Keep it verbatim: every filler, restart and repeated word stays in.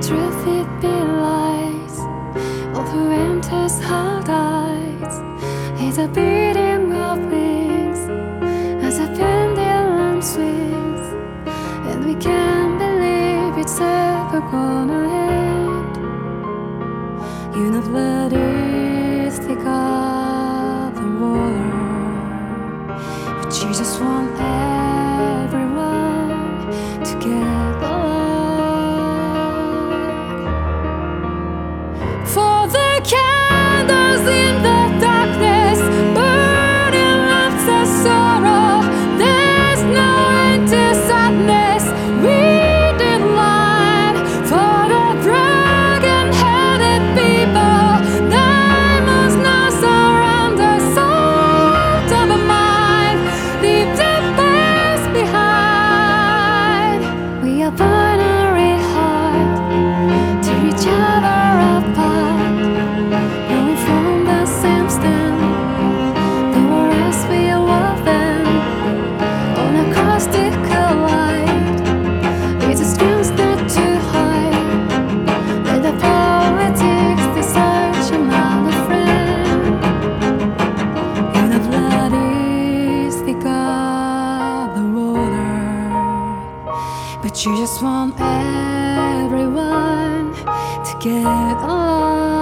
truth it belies, all who enters hard eyes is a beating of wings as a pendulum swings, and we can't believe it's ever gonna end. You know blood is thick of the water, but you just want everyone to get along. For the candles in the darkness burning lots of sorrow, there's no end to sadness. We did light for the broken-hearted people. Diamonds now surround us, salt of the mind, leave the past behind. We are binary hard to each other apart, growing from the same stem. They were as we love them on a caustic light. It's a strength not to hide. Let the politics decide you're not a friend. And the blood is thick of the water, but you just want everyone to get along.